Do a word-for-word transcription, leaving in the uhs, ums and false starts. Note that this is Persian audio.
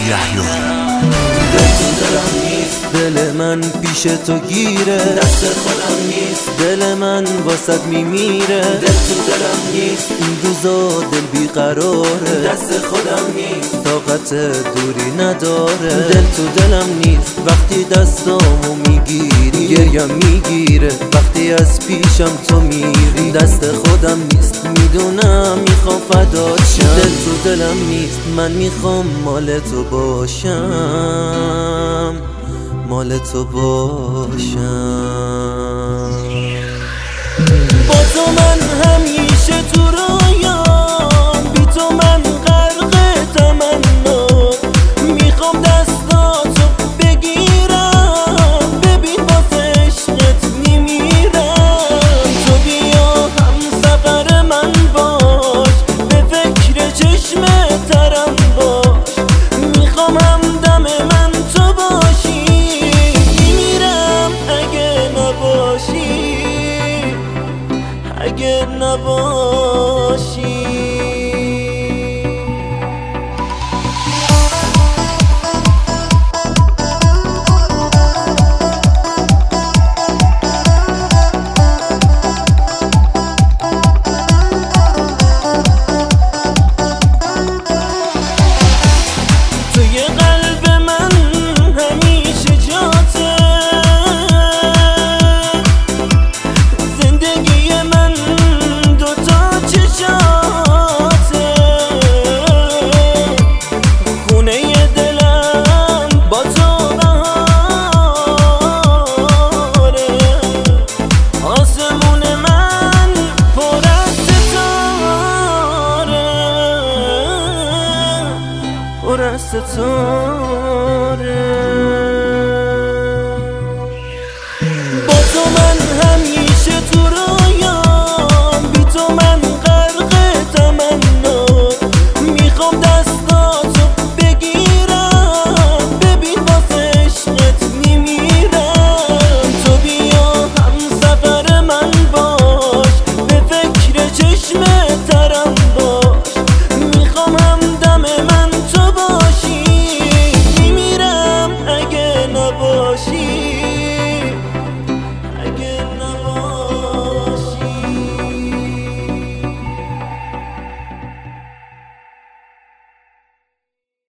یحیی. دل تو دلم نیست، دل من پیش تو گیره، دست خودم نیست، دل من واسد میمیره. دل تو دلم نیست، این روزا دل بیقراره، دست خودم نیست، طاقت دوری نداره. دل تو دلم نیست، وقتی دستامو میگیری گریم میگیره، وقتی از پیشم تو میری دست خودم نیست، میدونم میخوام فدات شم. دل تو دلم نیست، من میخوام مال تو باشم، مال تو باشم. با تو من همیشه تو رویام، بی تو من غرق تمنا، میخوام دستاتو بگیرم، ببین واسه عشقت میمیرم. تو بیا هم سفر من باش، به فکر چشم ترم باش، میخوام همدم من تو باشی، میمیرم اگه نباشی، اگه نباشی. توی قلب من همیشه جاته، زندگی من دوتا چشاته، خونه دلم با تو بهاره، آسمون من پر از ستاره، پر از ستاره. با تو من همیشه تو رویام، بی تو من غرق تمنا، میخوام